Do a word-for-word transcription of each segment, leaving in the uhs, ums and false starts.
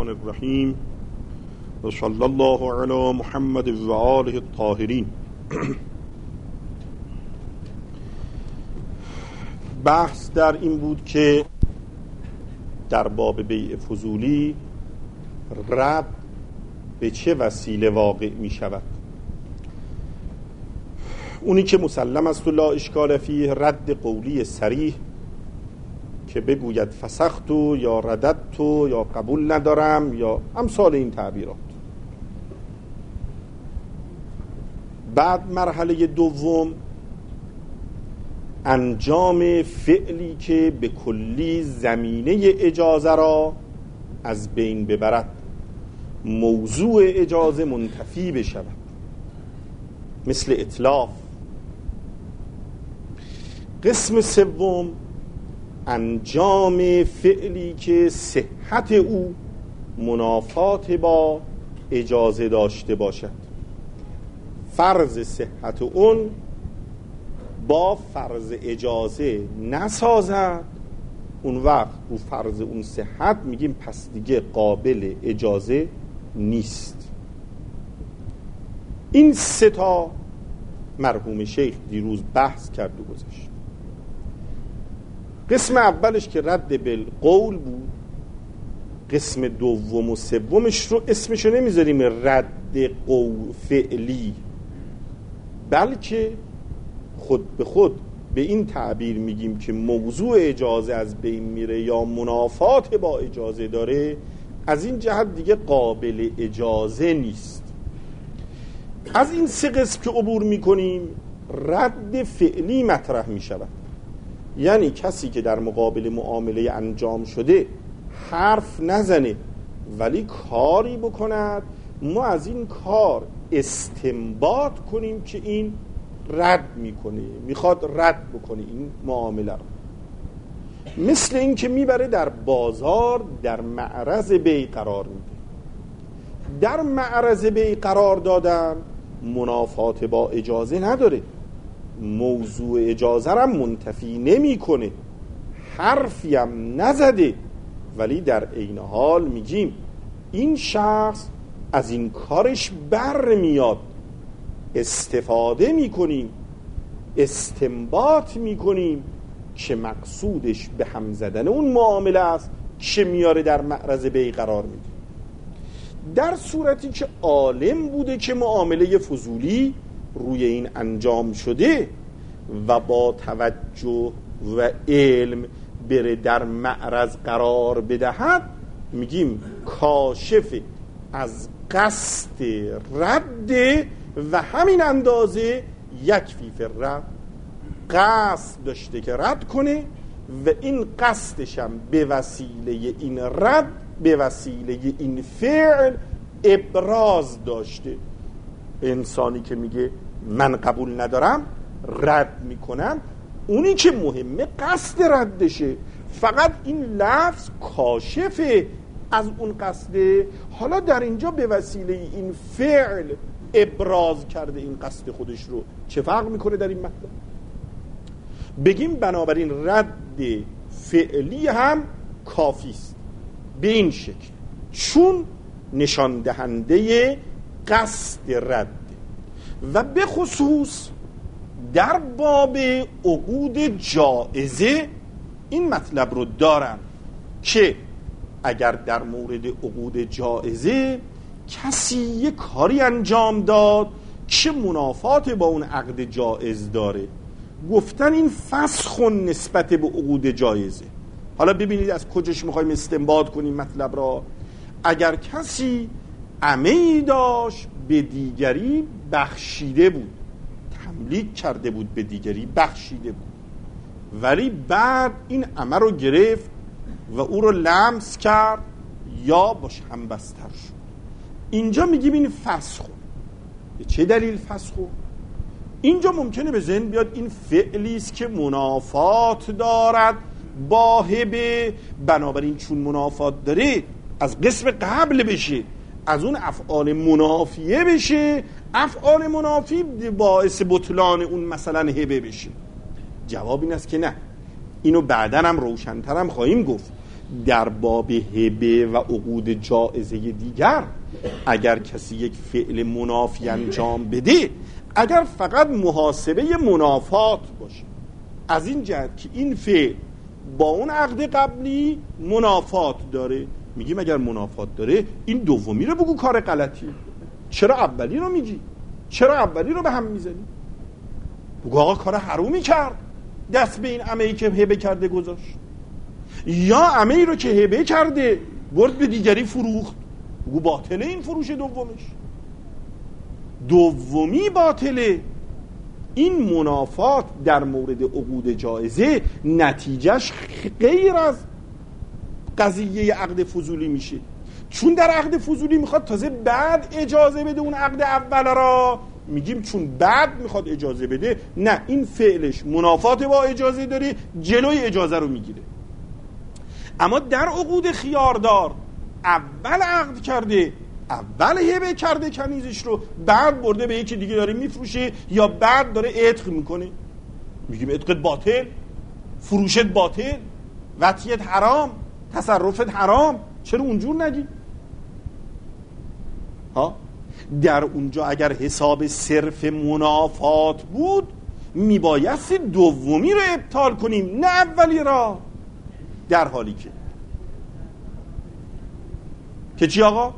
الرحمن الرحیم و صلی الله علی محمد و آله الطاهرین. بحث در این بود که در باب بیع فضولی رد به چه وسیله واقع می شود. اونی که مسلم است و لا اشکال فیه رد قولی صریح که بگوید فسختو یا رددتو یا قبول ندارم یا امثال این تعبیرات. بعد مرحله دوم انجام فعلی که به کلی زمینه اجازه را از بین ببرد، موضوع اجازه منتفی بشود، مثل اتلاف. قسم سوم انجام فعلی که صحت او منافات با اجازه داشته باشد، فرض صحت اون با فرض اجازه نسازد، اون وقت رو فرض اون صحت میگیم پس دیگه قابل اجازه نیست. این سه تا مرحوم شیخ دیروز بحث کرد و گذاشت. قسم اولش که رد بالقول بود، قسم دوم و سومش رو اسمشو نمیذاریم رد قول فعلی، بلکه خود به خود به این تعبیر میگیم که موضوع اجازه از بین میره یا منافات با اجازه داره، از این جهت دیگه قابل اجازه نیست. از این سه قسم که عبور میکنیم رد فعلی مطرح میشود، یعنی کسی که در مقابل معامله انجام شده حرف نزنه ولی کاری بکند، ما از این کار استنباط کنیم که این رد میکنه، میخواد رد بکنه این معامله رو. مثل این که میبره در بازار در معرض بیع قرار میده. در معرض بیع قرار دادن منافات با اجازه نداره، موضوع اجازه هم منتفی نمی کنه، حرفی هم نزده، ولی در عین حال میگیم این شخص از این کارش بر میاد، استفاده میکنیم، استنباط میکنیم که مقصودش به هم زدن اون معامله است که میاره در معرض بیع قرار میده. در صورتی که عالم بوده که معامله فضولی روی این انجام شده و با توجه و علم بره در معرض قرار بدهد، میگیم کاشف از قصد رد و همین اندازه یک فیفر رد قصد داشته که رد کنه و این قصدش هم به وسیله این رد، به وسیله این فعل ابراز داشته. انسانی که میگه من قبول ندارم رد میکنم، اونی که مهمه قصد ردشه، فقط این لفظ کاشفه از اون قصده. حالا در اینجا به وسیله این فعل ابراز کرده این قصد خودش رو، چه فرق میکنه در این مطلب؟ بگیم بنابراین رد فعلی هم کافی است به این شکل، چون نشان دهنده قصد رد. و به خصوص در باب عقود جائزه این مطلب رو دارن که اگر در مورد عقود جائزه کسی یه کاری انجام داد که منافات با اون عقد جائز داره، گفتن این فسخ نسبت به عقود جائزه. حالا ببینید از کجاش میخوایم استنباط کنیم مطلب را. اگر کسی عمه‌ای داشت به دیگری بخشیده بود، تملیک کرده بود به دیگری بخشیده بود، ولی بعد این عمه رو گرفت و او رو لمس کرد یا باش همبستر شد، اینجا میگیم این فسخ. به چه دلیل فسخ؟ اینجا ممکنه به ذهن بیاد این فعلی است که منافات دارد با هبه، بنابراین چون منافات داره از قسم قبل بشه، از اون افعال منافیه بشه، افعال منافی باعث بطلان اون مثلا هبه بشه. جواب این است که نه، اینو بعدن هم روشن‌تر هم خواهیم گفت. در باب هبه و عقود جائزه دیگر اگر کسی یک فعل منافی انجام بده، اگر فقط محاسبه منافات باشه، از این جهت که این فعل با اون عقد قبلی منافات داره، میگیم اگر منافات داره این دومی رو بگو کار غلطی، چرا اولی رو میگی؟ چرا اولی رو به هم میزنی؟ بگو آقا کار حرومی کرد، دست به این عمه‌ای که هبه کرده گذاشت، یا عمه‌ای رو که هبه کرده برد به دیگری فروخت، بگو باطله این فروش دومش، دومی باطله. این منافات در مورد عقود جائزه نتیجهش غیر از قضیه عقد فضولی میشه، چون در عقد فضولی میخواد تازه بعد اجازه بده اون عقد اول را، میگیم چون بعد میخواد اجازه بده، نه این فعلش منافات با اجازه داره، جلوی اجازه رو میگیره. اما در عقود خیاردار اول عقد کرده، اول هبه کرده کنیزش رو، بعد برده به یکی دیگه داره میفروشه یا بعد داره عتق میکنه، میگیم عتقت باطل، فروشت باطل، وطیت حرام، تصرفت حرام. چرا اونجور نگی؟ ها در اونجا اگر حساب صرف منافات بود میبایستی دومی رو ابطال کنیم نه اولی را، در حالی که که چی آقا؟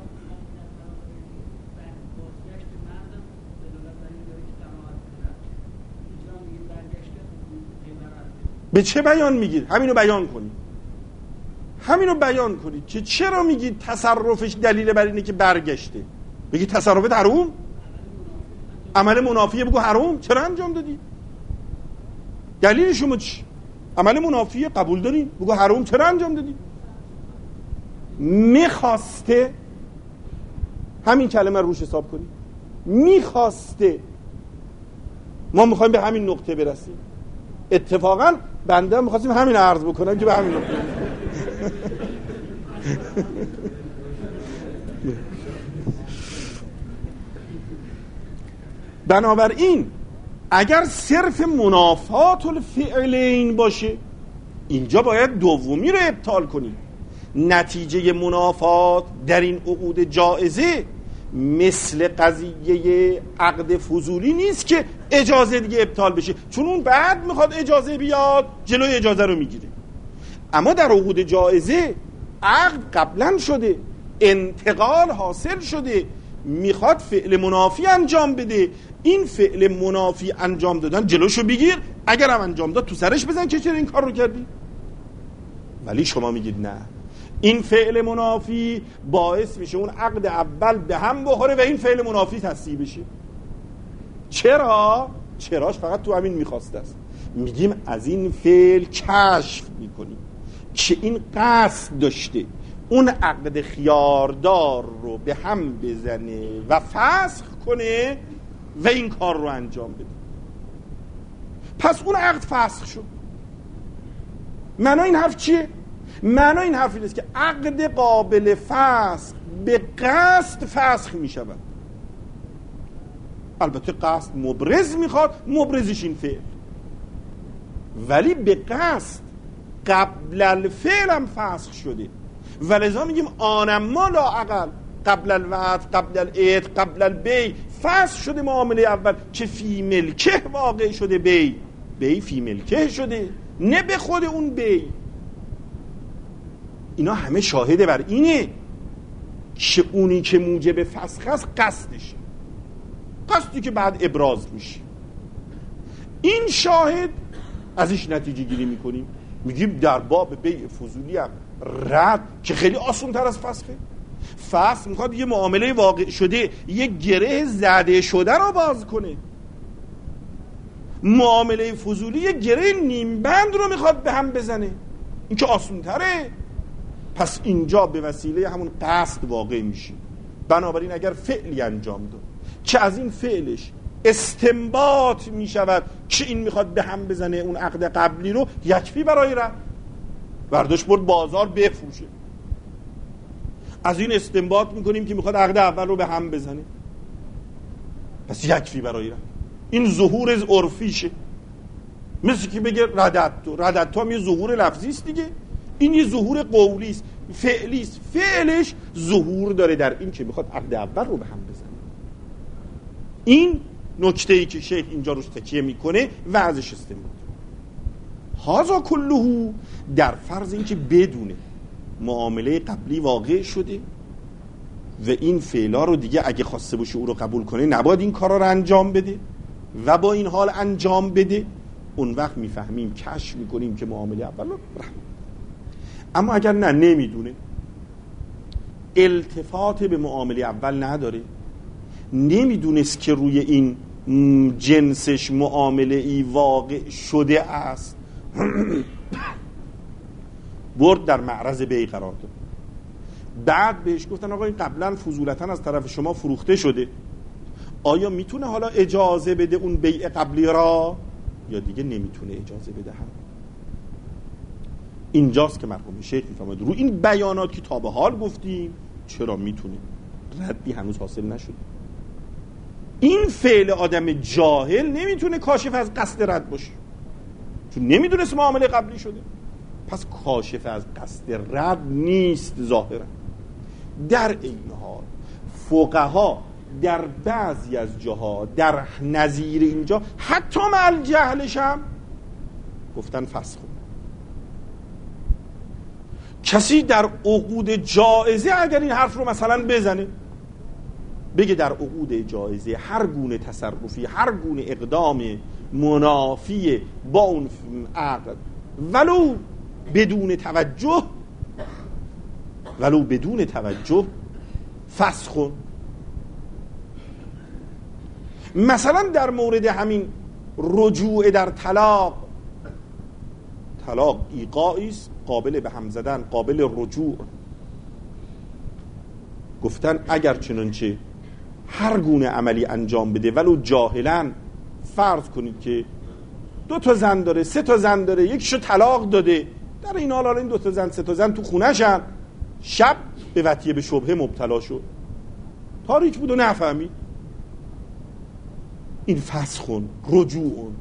به چه بیان میگید؟ همینو بیان کنید، همینو بیان کنید که چرا میگید تصرفش دلیل بر اینه که برگشته. بگید تصرفت حروم، عمل منافیه بگو حروم، چرا انجام دادی؟ دلیل شما چی؟ عمل منافیه قبول دارین بگو حروم، چرا انجام دادی؟ میخواسته، همین کلمه روش حساب کنید، میخواسته. ما میخوایم به همین نقطه برسیم. اتفاقا بنده هم میخواستیم همین عرض بکنم که به همین نقطه بنابراین اگر صرف منافات الفعلین باشه اینجا باید دومی رو ابطال کنیم. نتیجه منافات در این عقود جائزه مثل قضیه عقد فضولی نیست که اجازه دیگه ابطال بشه، چون اون بعد میخواد اجازه بیاد جلوی اجازه رو میگیره. اما در عقود جائزه عقد قبلا شده، انتقال حاصل شده، میخواد فعل منافی انجام بده، این فعل منافی انجام دادن جلوشو بگیر، اگر هم انجام داد تو سرش بزن که چرا این کار رو کردی. ولی شما میگید نه، این فعل منافی باعث میشه اون عقد اول به هم بخوره و این فعل منافی تصحیح بشه. چرا؟ چراش فقط تو همین میخواسته است. میگیم از این فعل کشف میکنیم که این قصد داشته اون عقد خیاردار رو به هم بزنه و فسخ کنه و این کار رو انجام بده. پس اون عقد فسخ شد. معنی این حرف چیه؟ معنی این حرف اینه که عقد قابل فسخ به قصد فسخ می شود. البته قصد مبرز میخواد، مبرزش این فعل، ولی به قصد قبل الفعل هم فسخ شده. ولذا میگیم آنما لا اقل قبل الوعد قبل العید قبل البی فسخ شده معامله اول که فی ملکه واقع شده، بی بی فی ملکه شده، نه به خود اون بی. اینا همه شاهده بر اینه که اونی که موجب فسخ است قصدشه، قصدی که بعد ابراز میشه. این شاهد ازش نتیجه گیری میکنیم، میگیم در باب بیع فضولی هم رد که خیلی آسان تر از فسخه. فسخ میخواد یه معامله واقع شده یه گره زده شده رو باز کنه، معامله فضولی یه گره نیم بند رو میخواد به هم بزنه، این که آسان تره. پس اینجا به وسیله همون قصد واقع میشه. بنابراین اگر فعلی انجام داد که از این فعلش استنباط میشود که این میخواد به هم بزنه اون عقد قبلی رو، یکفی برای رد برداشت برد بازار بفروشه. از این استنباط میکنیم که میخواد عقد اول رو به هم بزنه، پس یکفی برای رد. این ظهور از عرفیشه، مثل که بگه ردت تو ردت تو هم یه ظهور لفظی است دیگه. این یه ظهور قولی است، فعلی است. فعلش ظهور داره در این که میخواد عقد اول رو به هم بزنه. این نکته‌ای که شیخ اینجا روش تکیه میکنه و ازش استنباط. هازا کلهو در فرض این که بدونه معامله قبلی واقع شده و این فعلا رو دیگه اگه خواسته باشه او رو قبول کنه نباید این کارا رو انجام بده و با این حال انجام بده، اون وقت میفهمیم، کشف میکنیم که معامله اول رو رحم. اما اگر نه، نمیدونه، التفات به معامله اول نداره، نمیدونست که روی این جنسش معامله ای واقع شده است، برد در معرض بیع قرار داد. بعد بهش گفتن آقا این قبلا فضولتاً از طرف شما فروخته شده، آیا میتونه حالا اجازه بده اون بیع قبلی را یا دیگه نمیتونه اجازه بده؟ هم اینجاست که مرحوم شیخ میفهمد رو این بیانات که تا به حال گفتیم چرا میتونه، ردی هنوز حاصل نشده. این فعل آدم جاهل نمیتونه کاشف از قصد رد باشه، چون نمیدونست معامله قبلی شده، پس کاشف از قصد رد نیست ظاهرا. در این حال فقها در بعضی از جاها در نظیر اینجا حتی مع جهلش هم گفتن فسخ. کسی در عقود جائزه اگر این حرف رو مثلا بزنه، بگه در عقود جائزه هر گونه تصرفی، هر گونه اقدام منافی با اون عقد ولو بدون توجه ولو بدون توجه فسخ. مثلا در مورد همین رجوع در طلاق، طلاق ایقاعی است قابل به هم زدن، قابل رجوع، گفتن اگر چنانچه هر گونه عملی انجام بده ولو جاهلاً، فرض کنید که دو تا زن داره، سه تا زن داره، یکیشو طلاق داده، در این حال این دو تا زن سه تا زن تو خونه‌شن، شب به وطیه به شبهه مبتلا شد، تاریک بود و نفهمید، این فسخون، رجوعون.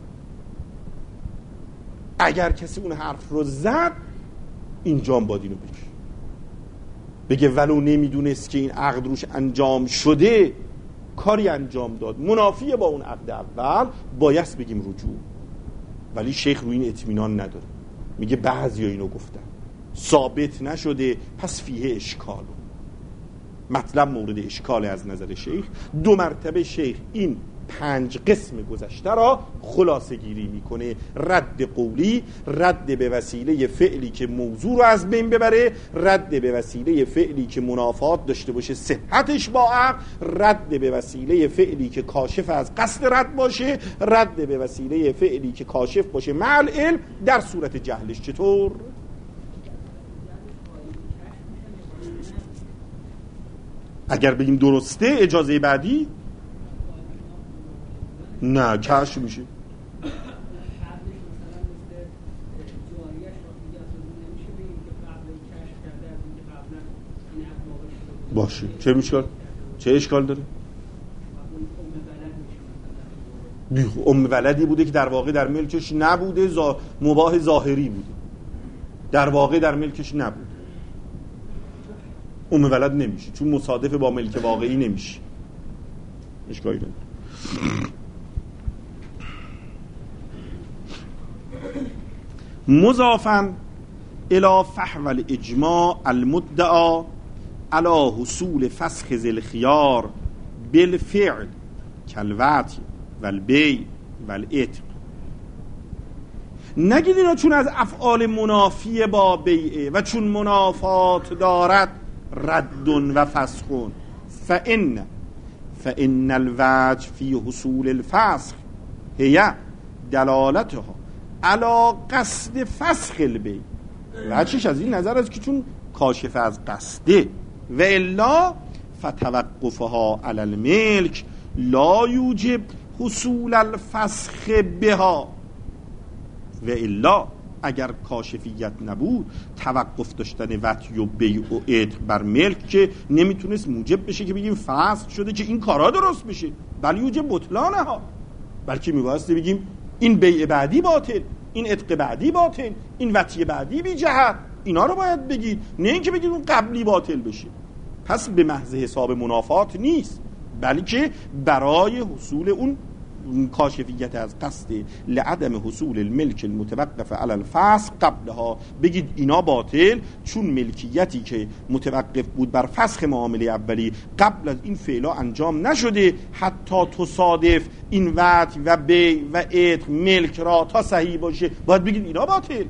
اگر کسی اون حرف رو زد اینجا هم باید اینو بگه، بگه ولو نمیدونست که این عقد روش انجام شده، کاری انجام داد منافی با اون عقد اول، بایست بگیم رجوع. ولی شیخ روی این اطمینان نداره، میگه بعضی ها اینو گفتن ثابت نشده، پس فیه اشکال. مطلب مورد اشکال از نظر شیخ. دو مرتبه شیخ این پنج قسم گذشته را خلاصه گیری میکنه: رد قولی، رد به وسیله فعلی که موضوع رو از بین ببره، رد به وسیله فعلی که منافات داشته باشه صحتش با عقل، رد به وسیله فعلی که کاشف از قصد رد باشه، رد به وسیله فعلی که کاشف باشه مع العلم در صورت جهلش. چطور؟ اگر بگیم درسته اجازه بعدی نه کشف میشه. باشه چه اشکال چه اشکال داره؟ ام ولدی بوده که در واقع در ملکش نبوده، زا... مباح ظاهری بوده، در واقع در ملکش نبوده، ام ولد نمیشه چون مصادف با ملک واقعی نمیشه، اشکالی نداره. مضافاً الى فحوى الاجماع المدعى على حصول فسخ ذی الخیار بالفعل کالوطی والبیع والعتق. نگید اینا چون از افعال منافی با بیعه و چون منافات دارد رد و فسخ، فإن فإن الوجه فی حصول الفسخ هی دلالتها علی قصد فسخ البیع. وجهش از این نظر است که چون کاشف از قصده، و الا فتوقفها علی الملک لا یوجب حصول الفسخ بها. و الا اگر کاشفیت نبود، توقف داشتن وطی و بیع و عتق بر ملک که نمیتونست موجب بشه که بگیم فسخ شده که این کارا درست بشه، بل یوجب بطلانه ها، بلکه میبایسته بگیم این بیع بعدی باطل، این عتق بعدی باطل، این وطی بعدی بی جهت. اینا رو باید بگید، نه اینکه بگید اون قبلی باطل بشه. پس به محض حساب منافات نیست، بلکه برای حصول اون کاشفیت از قصد لعدم حصول الملک المتوقف علی الفسخ قبلها، بگید اینا باطل چون ملکیتی که متوقف بود بر فسخ معامله اولی قبل از این فعلا انجام نشده، حتی تصادف این وعد و بی و عتق ملک را تا صحیح باشه باید بگید اینا باطل.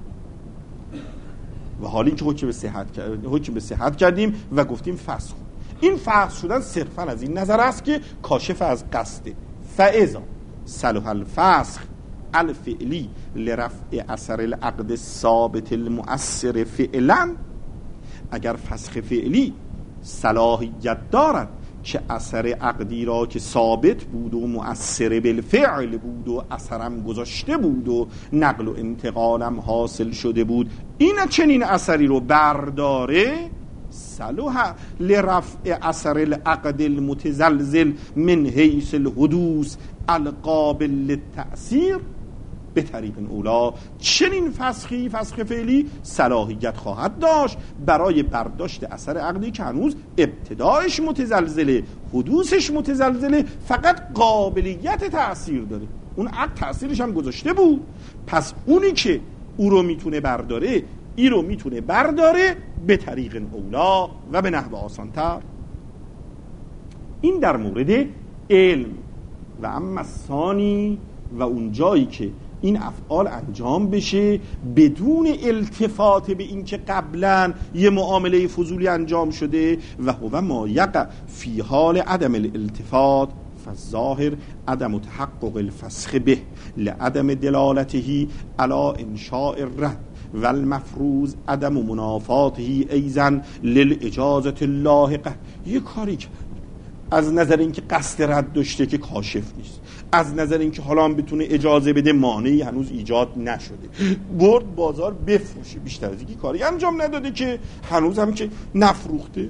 و حالا اینکه حکم به صحت کردیم حکم به صحت کردیم و گفتیم فسخ، این فسخ شدن صرفا از این نظر است که کاشف از قصده. فاذا صلح الفسخ الفعلی لرفع اثر العقد الثابت المؤثر فعلا، اگر فسخ فعلی صلاحیت دارد که اثر عقدی را که ثابت بود و مؤثر بالفعل بود و اثرم گذاشته بود و نقل و انتقالم حاصل شده بود، این چنین اثری رو برداره، صلح لرفع اثر العقد المتزلزل من حیث الحدوث القابل للتأثیر به طریق اولا، چنین فسخی فسخ فعلی صلاحیت خواهد داشت برای برداشت اثر عقدی که هنوز ابتدایش متزلزله، حدوثش متزلزله، فقط قابلیت تأثیر داره، اون عقد تأثیرش هم گذاشته بود. پس اونی که او رو میتونه برداره ای رو میتونه برداره به طریق اولا و به نحو آسانتر. این در مورد علم. و اما ثانی، و اون جایی که این افعال انجام بشه بدون التفات به این که قبلا یه معامله فضولی انجام شده، و هو ما یقع فی حال عدم الالتفات فالظاهر عدم تحقق الفسخ به لعدم دلالته علی انشاء الرد و المفروض عدم منافاته ایضا للاجازه اللاحقه. یه کاری که از نظر اینکه قصد رد داشته که کاشف نیست، از نظر اینکه حالا هم بتونه اجازه بده مانعی هنوز ایجاد نشده، برد بازار بفروشه، بیشتر از اینکه کاری انجام نداده که هنوز هم که نفروخته.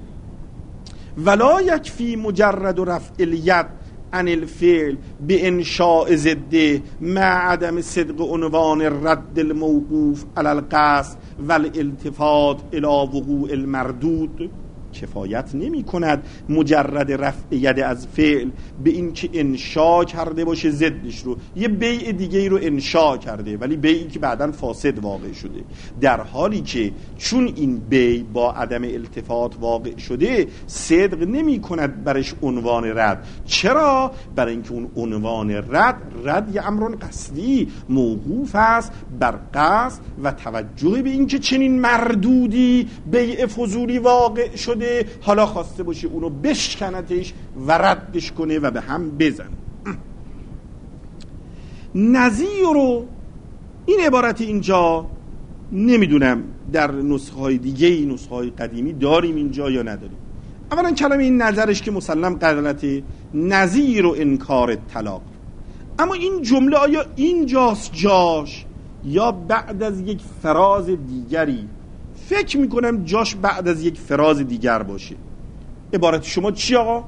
ولا یکفی مجرد رفع الید عن الفعل به انشاء ضده مع عدم صدق عنوان رد الموقوف علی القصد والالتفات الى وقوع المردود. کفایت نمی کند مجرد رفع ید از فعل به این که انشاء کرده باشه ضدش رو، یه بیع دیگه رو انشاء کرده ولی بیعی که بعداً فاسد واقع شده، در حالی که چون این بیع با عدم التفات واقع شده صدق نمی کند برش عنوان رد. چرا؟ برای اینکه اون عنوان رد رد یه امر قصدی موقوف است بر قصد و توجه به این که چنین مردودی بیع فضولی واقع شده، حالا خواسته باشه اونو بشکنتش و ردش کنه و به هم بزنه. نظیر رو این عبارت اینجا نمیدونم در نسخه های دیگه نسخه های قدیمی داریم اینجا یا نداریم. اولا کلمه این نظرش که مسلم غلطه، نظیر و انکار طلاق. اما این جمله آیا اینجاست جاش یا بعد از یک فراز دیگری؟ فکر میکنم جاش بعد از یک فراز دیگر باشه. عبارت شما چی آقا؟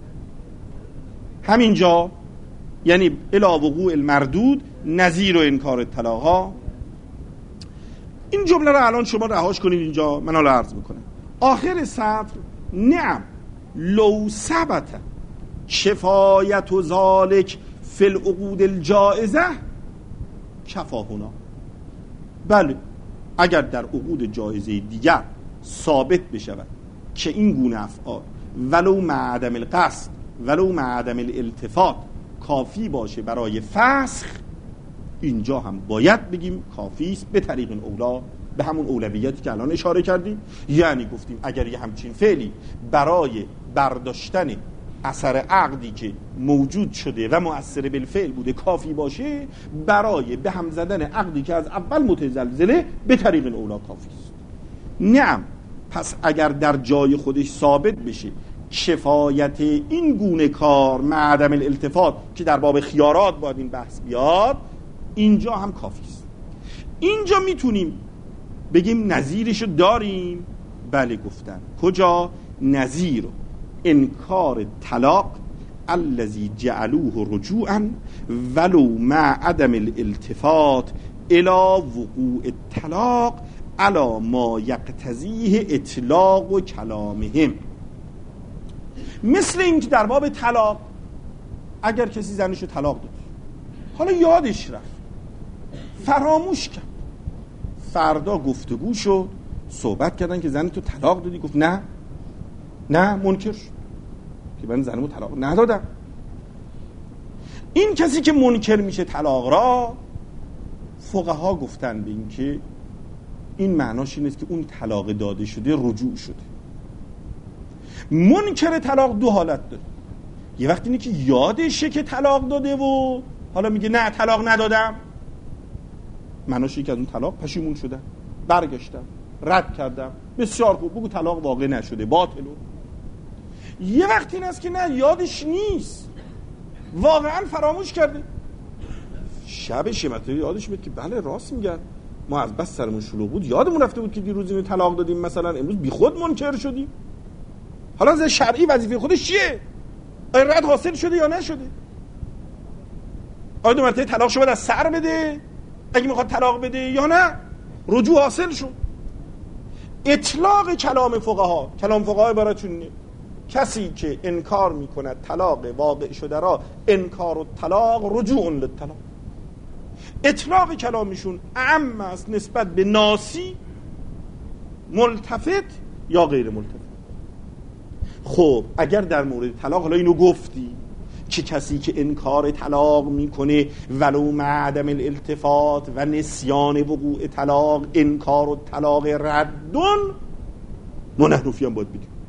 همینجا، یعنی الی وقوع المردود نظیر و انکار طلاق ها. این جمله رو الان شما رهاش کنید اینجا، من حالا عرض میکنم. آخر سطر نعم لو ثبت کفایت و ذالک فی العقود الجائزه کفاهنا. بله، اگر در عقود جایزه دیگر ثابت بشود که این گونه افعال ولو مع عدم القصد ولو مع عدم الالتفات کافی باشه برای فسخ، اینجا هم باید بگیم کافی است به طریق اولا، به همون اولویتی که الان اشاره کردیم. یعنی گفتیم اگر یه همچین فعلی برای برداشتن اثر عقدی که موجود شده و مؤثر بالفعل بوده کافی باشه، برای به هم زدن عقدی که از اول متزلزله به طریق اولا کافی است. نعم، پس اگر در جای خودش ثابت بشه کفایت این گونه کار مع عدم الالتفات که در باب خیارات باید این بحث بیاد، اینجا هم کافی است. اینجا میتونیم بگیم نظیرشو داریم. بله گفتن کجا؟ نظیر انکار طلاق الذی جعلوه رجوعا ولو مع عدم الالتفات الى وقوع الطلاق علی ما یقتضیه اطلاق و کلامهم. مثل این که در باب طلاق اگر کسی زنشو طلاق داد، حالا یادش رفت، فراموش کرد، فردا گفتگو شد، صحبت کردن که زن تو طلاق دادی، گفت نه نه، منکر شد که من زنمو طلاق ندادم. این کسی که منکر میشه طلاق را، فقها گفتن به این که این معناش این است که اون طلاق داده شده رجوع شده. منکر طلاق دو حالت داره، یه وقت اینه که یادشه که طلاق داده و حالا میگه نه طلاق ندادم، معناش اینه که از اون طلاق پشیمون شدم، برگشتم، رد کردم، بسیار خوب، بگو طلاق واقع نشده، باطله. یه وقت این است که نه یادش نیست، واقعا فراموش کرده، شب شمته یادش میاد که بله راست میگن، ما از بس سرمون شلوغ بود یادمون رفته بود که دیروز اینو طلاق دادیم، مثلا امروز بی خود منکر شدیم. حالا از شرعی وظیفه خودش چیه؟ آیا رد حاصل شده یا نشده؟ آیا دو مرتبه طلاق شو باید از سر بده اگه میخواد طلاق بده یا نه رجوع حاصل شد؟ اطلاق کلام فقها، کلام فقها عبارتشون اینه کسی که انکار میکند طلاق واقع شده را انکار الطلاق رجوع للطلاق. اطلاق کلامشون اعم است نسبت به ناسی، ملتفت یا غیر ملتفت. خب اگر در مورد طلاق حالا اینو گفتی که کسی که انکار طلاق میکنه ولو مع عدم الالتفات و نسیان وقوع طلاق انکار و طلاق ردون، ما نحنفی هم باید بدیم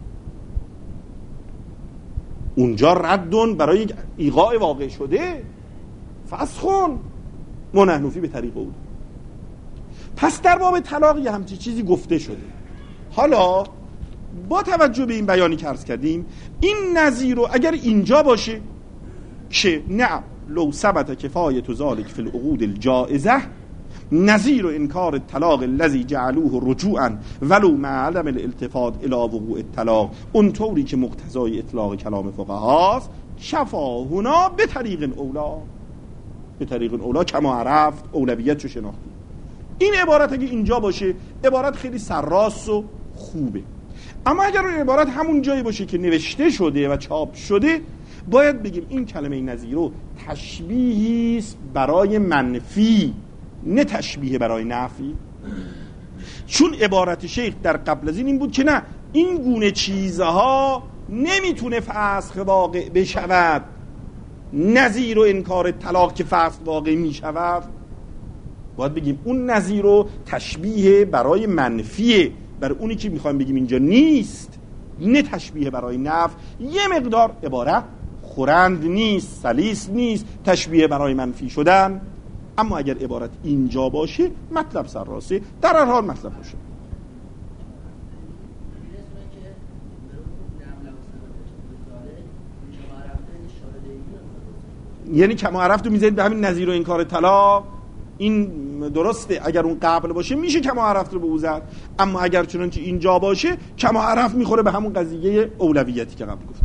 اونجا ردون برای ایقاع واقع شده فسخون، ما نحنفی به طریق اون. پس در باب طلاق یه همچی چیزی گفته شده. حالا با توجه به این بیانی که عرض کردیم، این نظیر رو اگر اینجا باشه که نه لو ثبت کفایت ذلک فی العقود الجائزه نظیر انکار الطلاق الذی جعلوه رجوعا ولو مع عدم الالتفات الی وقوع الطلاق، اونطوری که مقتضای اطلاق کلام فقهاست، شفا هنا به طریق اولا، به طریق اولا کما عرفت، اولویت رو شناختی. این عبارت اگه اینجا باشه عبارت خیلی سرراست و خوبه. اما اگر این عبارت همون جایی باشه که نوشته شده و چاپ شده، باید بگیم این کلمه نظیرو تشبیهی است برای منفی، نه تشبیه برای نفی. چون عبارت شیخ در قبل از این این بود که نه این گونه چیزها نمیتونه فسخ واقع بشود، نظیر و انکار طلاق که فسخ واقع میشود. باید بگیم اون نظیرو تشبیه برای منفیه، برای اونی که میخوایم بگیم اینجا نیست، نه تشبیه برای نفی. یه مقدار عبارت خورند نیست، سلیس نیست، تشبیه برای منفی شدن. اما اگر عبارت اینجا باشه مطلب سرراسته، در هر حال مطلب باشه. یعنی کما عرفتو میذارید به همین نظیر و انکار طلاق. این درسته اگر اون قبل باشه میشه کما عرفت رو به او زد، اما اگر چنانچه اینجا باشه کما عرفت میخوره به همون قضیه اولویتی که قبل گفت.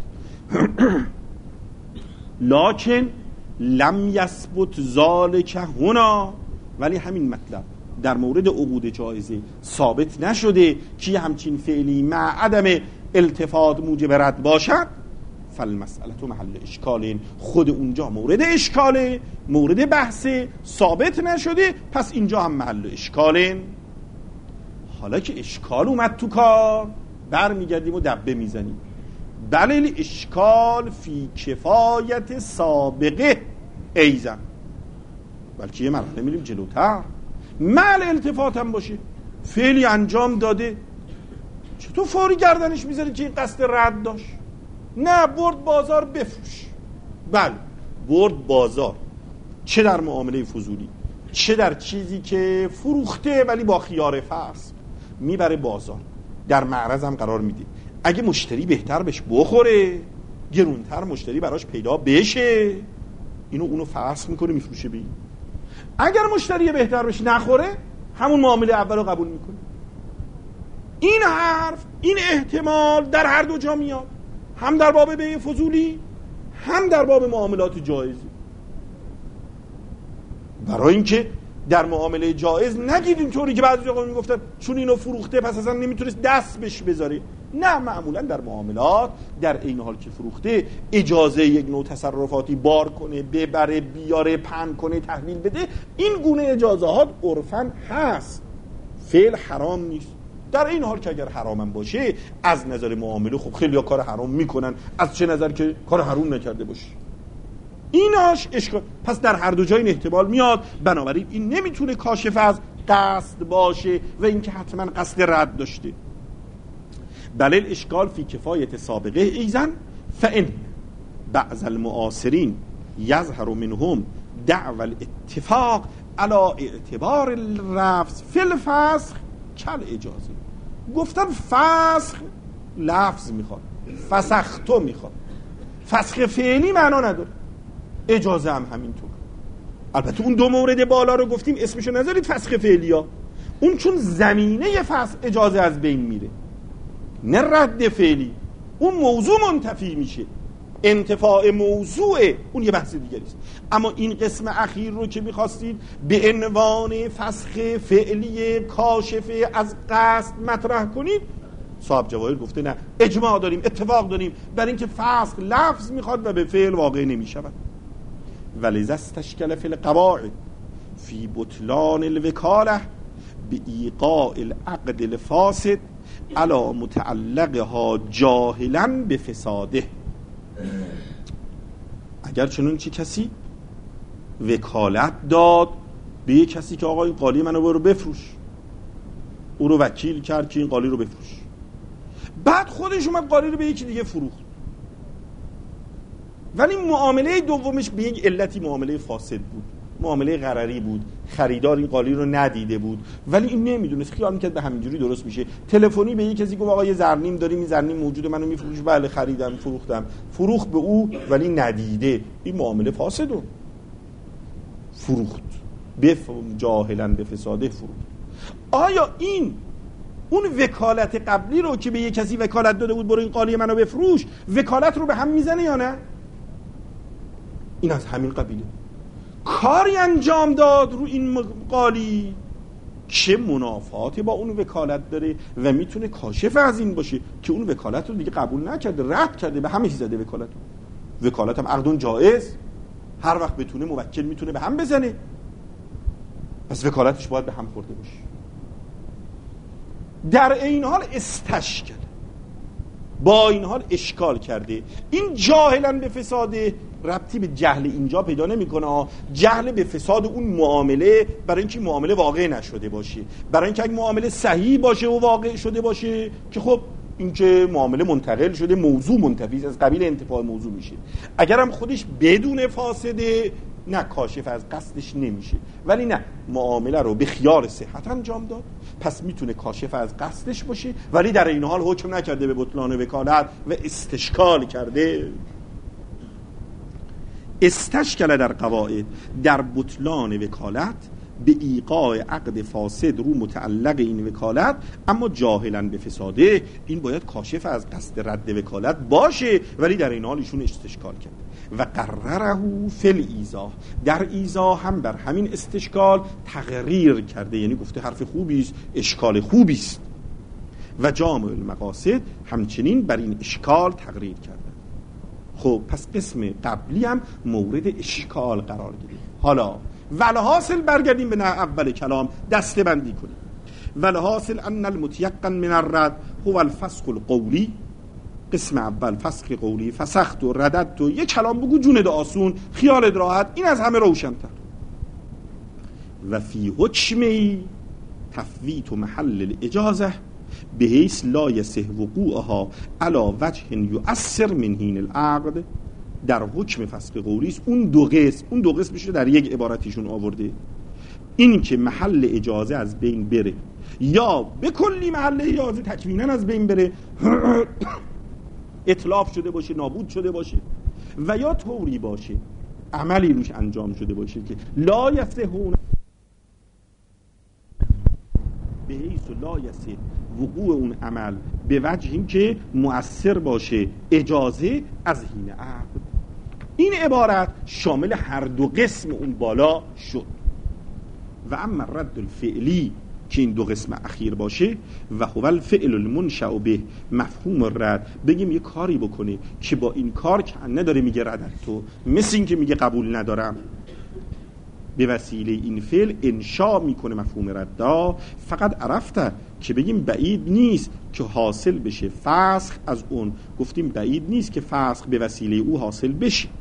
لکن لم یثبت ذلک هنا، ولی همین مطلب در مورد عقود جایزه ثابت نشده که همچین فعلی مع عدم التفات موجب رد باشد. فالمسئله محل اشکالین، خود اونجا مورد اشکاله، مورد بحث، ثابت نشده، پس اینجا هم محل اشکالین. حالا که اشکال اومد تو کار، برمیگردیم و دبه میزنیم. بله اشکال فی کفایت سابقه ایزن، بلکه یه مرحله میریم جلوتر، مال التفات هم باشه، فعلی انجام داده، چطور فوری گردنش میذاری که این قصد رد داشت؟ نه، برد بازار بفروش. بله برد بازار، چه در معامله فضولی چه در چیزی که فروخته ولی با خیار فصل، میبره بازار، در معرض هم قرار میده. اگه مشتری بهتر بهش بخوره، گرونتر مشتری براش پیدا بشه، اینو اونو فصل میکنه میفروشه به این. اگر مشتری بهتر بهش نخوره، همون معامله اولو قبول میکنه. این حرف، این احتمال در هر دو جا میاد، هم در باب بیع فضولی هم در باب معاملات جایزی. برای اینکه در معامله جایز نگید اینطوری که بعضی آقا میگفتن چون اینو فروخته پس اصلا نمیتونست دست بهش بذاره. نه، معمولا در معاملات در این حال که فروخته اجازه یک نوع تصرفاتی بار کنه، ببره، بیاره، پهن کنه، تحویل بده، این گونه اجازهات عرفاً هست. فعل حرام نیست. در این حال که اگر حرامم باشه از نظر معامله خب خیلی ها کار حرام میکنن، از چه نظر که کار حرام نکرده باشه ایناش اشکال. پس در هر دو جای این احتمال میاد. بنابراین این نمیتونه کاشف از قصد باشه و اینکه حتما قصد رد داشته. بل الاشکال فی کفایت سابقه ایزن فان بعض المعاصرین یظهر منهم دعوى الاتفاق على اعتبار الرفض فی الفسخ کل اجازه. گفتن فسخ لفظ میخواد، فسختو میخواد، فسخ فعلی معنا نداره، اجازه هم همینطور. البته اون دو مورد بالا رو گفتیم اسمشو نذارید فسخ فعلی ها، اون چون زمینه فسخ اجازه از بین میره، نه رد فعلی، اون موضوع منتفی میشه، انتفاع موضوعه، اون یه بحث دیگری است. اما این قسم اخیر رو که میخواستید به عنوان فسخ فعلی کاشف از قصد مطرح کنید، صاحب جواهر گفته نه، اجماع داریم، اتفاق داریم بر اینکه فسخ لفظ میخواد و به فعل واقع نمیشود. ولذا استشکل فی القواعد فی بطلان الوکاله بایقاع العقد الفاسد علی متعلقها جاهلا بفساده. اگر چنون چی کسی وکالت داد به یک کسی که آقا این قالی منو برو بفروش، او رو وکیل کرد که این قالی رو بفروش، بعد خودش اومد قالی رو به یکی دیگه فروخت، ولی معامله دومش به یک علتی معامله فاسد بود، معامله غرری بود، خریدار این قالی رو ندیده بود ولی این نمیدونست، خیال میکرد به همینجوری درست میشه، تلفنی به یک کسی گفت آقا یه زرنیم داریم، این زرنیم موجوده، منو میفروش، بله خریدم، فروختم، فروخت به او ولی ندیده، این معامله فاسدو فروخت، بفهم جاهلا به فساده فروخت. آیا این اون وکالت قبلی رو که به یک کسی وکالت داده بود برو این قالی منو بفروش، وکالت رو به هم میزنه یا نه؟ این از همین قبیله. کاری انجام داد رو این قالی چه منافاتی با اون وکالت داره و میتونه کاشف از این باشه که اون وکالت رو دیگه قبول نکرده، رد کرده، به همه زده وکالت. وکالت هم عقدون جایز، هر وقت بتونه موکل میتونه به هم بزنه، پس وکالتش باید به هم خورده باشه. در این حال استشکل، با این حال اشکال کرده. این جاهلا به فساده ربطی به جهل اینجا پیدا نمیکنه، جهل به فساد اون معامله برای اینکه معامله واقع نشده باشه، برای اینکه اگه معامله صحیح باشه و واقع شده باشه که خب این که معامله منتقل شده، موضوع منتفی از قبیل انتفاع موضوع میشه. اگرم خودش بدون فاسده نه کاشف از قصدش نمیشه، ولی نه معامله رو به خیال صحت انجام داد پس میتونه کاشف از قصدش باشه، ولی در این حال حکم نکرده به بطلان وکالت و استشکال کرده. استشکل در قواعد در بطلان وکالت به ایقاع عقد فاسد رو متعلق این وکالت، اما جاهلا به فساده این باید کاشف از قصد رد وکالت باشه، ولی در این حال ایشون استشکال کرده. و قرره فی الایضاح، در ایضاح هم بر همین استشکال تقریر کرده، یعنی گفته حرف خوبی است، اشکال خوبی است. و جامع المقاصد همچنین بر این اشکال تقریر کرده. خب پس قسم قبلی هم مورد اشکال قرار گرفت. حالا ولحاصل برگردیم به نه اول کلام، دسته بندی کنیم. ولحاصل ان المتيقن من الرد هو الفسخ القولی. قسم اول فسخ قولی، فسخت و رددت و یه کلام بگو جون آسون، خیالت راحت، این از همه روشن‌تر. و فی حکمی تفویت محل الاجازه به حیث لا یصح وقوعها علی وجه یؤثر من حین العقد. در حکم فسخ قولی است اون دو قسم، اون دو قسمش رو در یک عبارتیشون آورده، این که محل اجازه از بین بره یا به کلی محل اجازه تکوینا از بین بره، اتلاف شده باشه، نابود شده باشه، و یا طوری باشه عملی روش انجام شده باشه که لا یصح به حیث لا یصح وقوع اون عمل به وجهی که مؤثر باشه اجازه از حین عقد. این عبارت شامل هر دو قسم اون بالا شد. و اما رد الفعلی که این دو قسم اخیر باشه و هو الفعل المنشأ به مفهوم رد، بگیم یه کاری بکنه که با این کار که نداره میگه ردت تو، مثل این که میگه قبول ندارم، به وسیله این فعل انشا میکنه مفهوم ردا. فقط عرفته که بگیم بعید نیست که حاصل بشه فسخ از اون، گفتیم بعید نیست که فسخ به وسیله او حاصل بشه.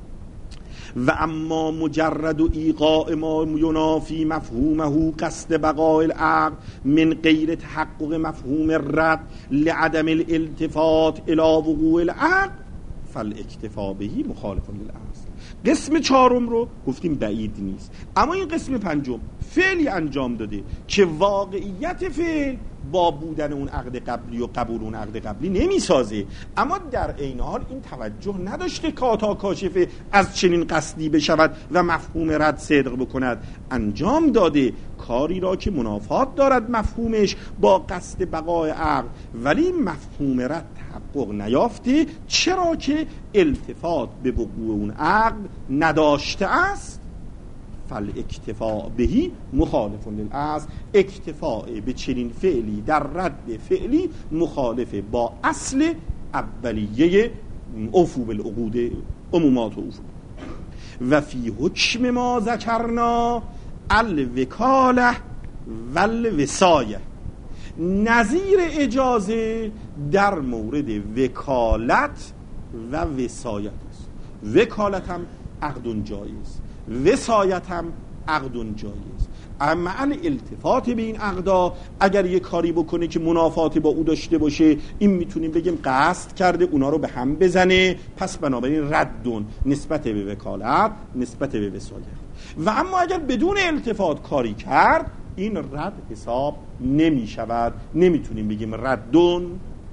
و اما مجرد و ایقاع ما ینافی مفهومه قصد بقاء العقل من غیر تحقق مفهوم رد لعدم الالتفات الى وقوع العقل فالاکتفا بهی مخالف للاصل. قسم چهارم رو گفتیم بعید نیست، اما این قسم پنجم فعلی انجام داده که واقعیت فعل با بودن اون عقد قبلی و قبول اون عقد قبلی نمیسازه، اما در عین حال این توجه نداشته کاتا کاشفه از چنین قصدی بشود و مفهوم رد صدق بکند، انجام داده کاری را که منافات دارد مفهومش با قصد بقای عقل، ولی مفهوم رد تحقق نیافته، چرا که التفات به وقوع اون عقل نداشته است. فالاکتفاء بهی مخالف للاصل، اکتفاء به چنین فعلی در رد فعلی مخالف با اصل اولیه اوفو بالعقود، عمومات و اوفو. و فی حکم ما ذکرنا الوکاله والوصایه، نظیر اجازه در مورد وکالت و وصایت است. وکالت هم عقد جایز، وصایت هم عقد جایز، اما الالتفات به این عقدا اگر یه کاری بکنه که منافات با او داشته باشه، این میتونیم بگیم قصد کرده اونا رو به هم بزنه، پس بنابراین ردون نسبت به وکالت نسبت به وصایت. و اما اگر بدون التفات کاری کرد، این رد حساب نمی شود، نمیتونیم بگیم ردون.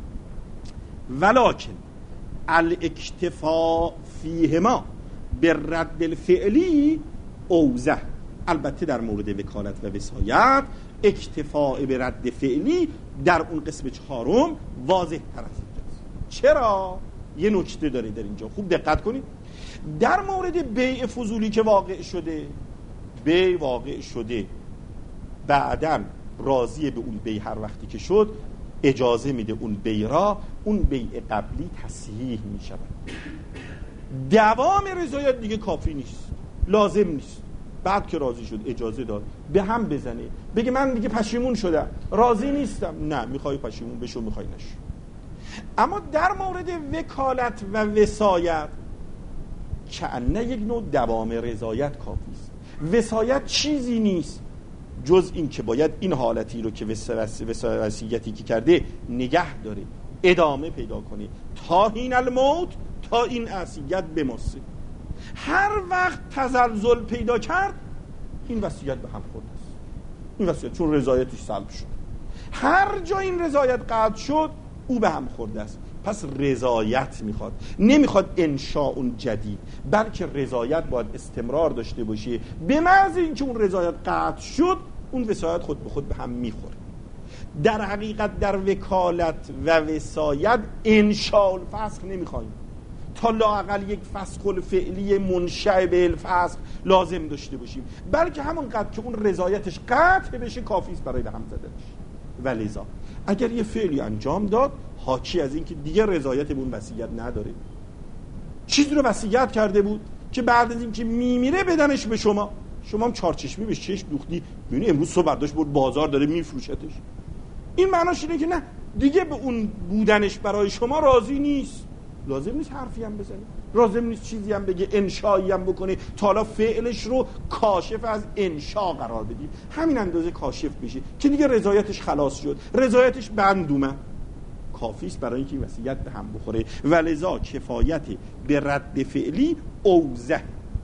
ولکن الاکتفاء فیهما به رد الفعلی اوزه، البته در مورد وکالت و وصایت اکتفاء به رد فعلی در اون قسم چهارم واضح تر است. چرا؟ یه نکته داره در اینجا، خوب دقت کنید. در مورد بیع فضولی که واقع شده، بیع واقع شده بعداً راضی به اون بیع هر وقتی که شد اجازه میده اون بیع را، اون بیع قبلی تصحیح میشود. دوام رضایت دیگه کافی نیست، لازم نیست. بعد که راضی شد اجازه داد به هم بزنه، بگه من دیگه پشیمون شدم، راضی نیستم، نه میخوای پشیمون بشو، میخوای نشو. اما در مورد وکالت و وصایت کأنه یک نوع دوام رضایت کافی است. وصایت چیزی نیست جز این که باید این حالتی رو که وصیتی که کرده نگه داره، ادامه پیدا کنه تا این الموت، تا این وصیت بماسه. هر وقت تزلزل پیدا کرد این وصیت به هم خورد است، این وصیت چون رضایتش سلب شد، هر جا این رضایت قطع شد او به هم خورده است. پس رضایت میخواد، نمیخواد انشاء جدید، بلکه رضایت باید استمرار داشته باشه. به محض اینکه اون رضایت قطع شد اون وصایت خود به خود به هم میخوره. در حقیقت در وکالت و وصایت انشاء الفسخ نمیخوایم، تا لااقل یک فسخ الفعلی منشأ به الفسخ لازم داشته باشیم، بلکه همون قدر که اون رضایتش قطع بشه کافی است برای به هم زدنش. ولذا اگر یه فعلی انجام داد حاکی از این که دیگه رضایت به اون وصیت نداره، چیزی رو وصیت کرده بود که بعد از این که میمیره بدنش به شما، شما هم چارچشمی به چشم دوختی، ببینی امروز صبح برداشت برد بازار داره میفروشتش، این معناش اینه که نه دیگه به اون بودنش برای شما راضی نیست. لازم نیست حرفی هم بزنی، لازم نیست چیزی هم بگه، انشایی هم بکنه، تا حالا فعلش رو کاشف از انشا قرار بدیم، همین اندازه کاشف بشه که دیگه رضایتش خلاص شد، رضایتش بند اومد، کافی است برای اینکه وصیت به هم بخوره. ولذا کفایت به رد فعلی اوزه.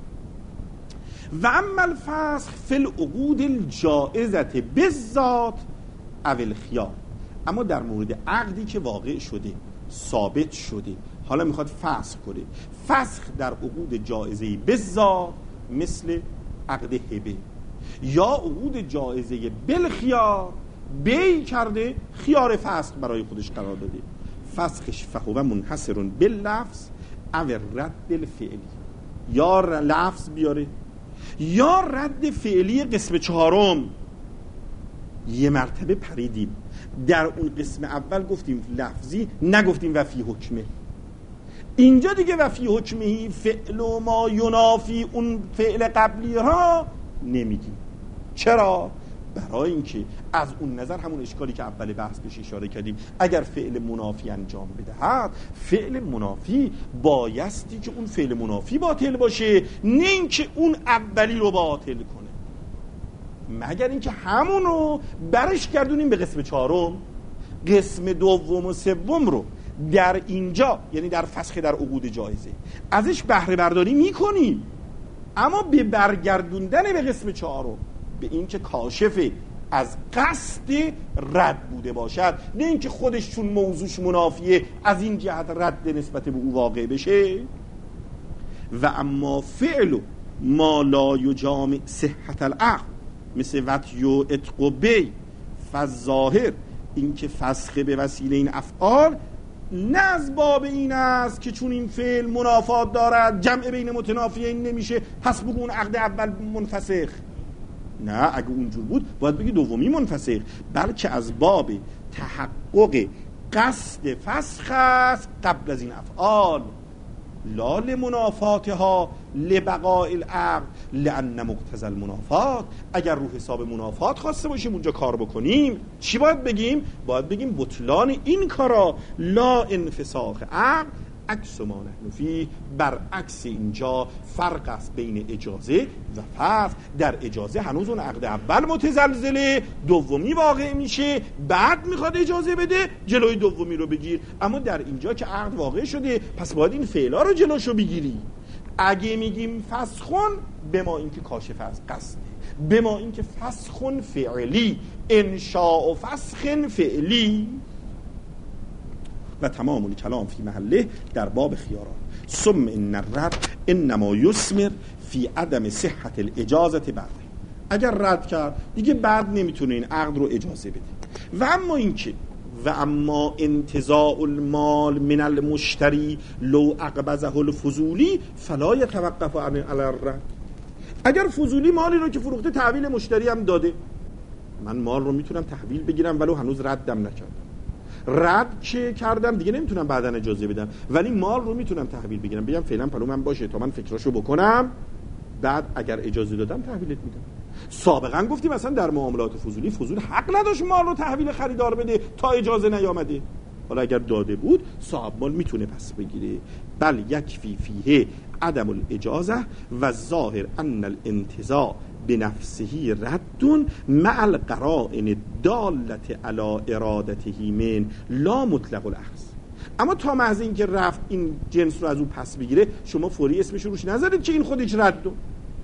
و اما الفسخ فی العقود الجائزه بالذات او الخیار، اما در مورد عقدی که واقع شده، ثابت شده، حالا میخواد فسخ کنه، فسخ در عقود جائزه بالذات مثل عقد هبه یا عقود جائزه بالخیار، بیع کرده خیار فسخ برای خودش قرار داده، فسخش فهو منحصر باللفظ او رد الفعلی، یا لفظ بیاره یا رد فعلی قسم چهارم. یه مرتبه پریدیم، در اون قسم اول گفتیم لفظی، نگفتیم و فی حکمه. اینجا دیگه و فی حکمه فعل و ما ینافی اون فعل قبلی ها نمیگیم. چرا؟ برای اینکه از اون نظر همون اشکالی که اول بحث بهش اشاره کردیم، اگر فعل منافی انجام بدهد، فعل منافی بایستی که اون فعل منافی باطل باشه، نه اینکه اون اولی رو باطل کنه، مگر اینکه همونو برش گردونیم به قسم چهارم. قسم دوم و سوم رو در اینجا، یعنی در فسخ در عقود جایزه، ازش بهره برداری میکنیم، اما به برگردوندن به قسم چهارم، به این که کاشف از قصد رد بوده باشد، نه اینکه خودش چون موضوعش منافیه از این جهت رد نسبت به او واقع بشه. و اما فعل ما لا یجامع صحت العقل مثل وطی و عتق و بی فظاهر، این که فسخ به وسیله این افعال نه از باب این است که چون این فعل منافات دارد جمع بین متنافیین نمیشه پس بگو اون عقد اول منفسخ. نه، اگه اونجور بود باید بگی دومی منفسخ، بلکه از باب تحقق قصد فسخ است قبل از این افعال، لا لمنافاتها لبقاء العقد لان مقتضى المنافات. اگر رو حساب منافات خواسته باشیم اونجا کار بکنیم، چی باید بگیم؟ باید بگیم بطلان این کارا لا انفساخ عقد عکس ما نحن فیه، برعکس اینجا فرق است بین اجازه و فسخ. در اجازه هنوز اون عقد اول متزلزله، دومی واقع میشه، بعد میخواد اجازه بده جلوی دومی رو بگیر، اما در اینجا که عقد واقع شده پس باید این فعلا رو جلوشو بگیری. اگه میگیم فسخون به ما اینکه کاشف از قصده، به ما اینکه فسخون فعلی، انشاء و فسخ فعلی. و تمام الکلام فی محله در باب خیارات. ثم ان الرد انما یثمر فی عدم صحت الاجازه بعد. اگر رد کرد دیگه بعد نمیتونه این عقد رو اجازه بده. و اما اینکه و اما انتزاع المال من المشتری لو اقبضه الفضولی فلا يتوقف عن الرد. اگر فضولی مالی رو که فروخته تحویل مشتری هم داده، من مال رو میتونم تحویل بگیرم ولو هنوز ردم نکردم، رد که کردم دیگه نمیتونم بعداً اجازه بدم، ولی مال رو میتونم تحویل بگیرم، بگم فعلا پلو من باشه تا من فکراشو بکنم، بعد اگر اجازه دادم تحویلت میدم. سابقا گفتیم مثلا در معاملات فضولی فضول حق نداشت مال رو تحویل خریدار بده تا اجازه نیامده، حالا اگر داده بود صاحب مال میتونه پس بگیره. بل یکفی فیه عدم الاجازه و ظاهر ان الانتزاع بنفسه رد مع القرائن دالت علی ارادته من لا مطلق الاخذ. اما تا محض این که رفت این جنس رو از اون پس بگیره شما فوری اسمش روش نذارید که این خودش رد دو.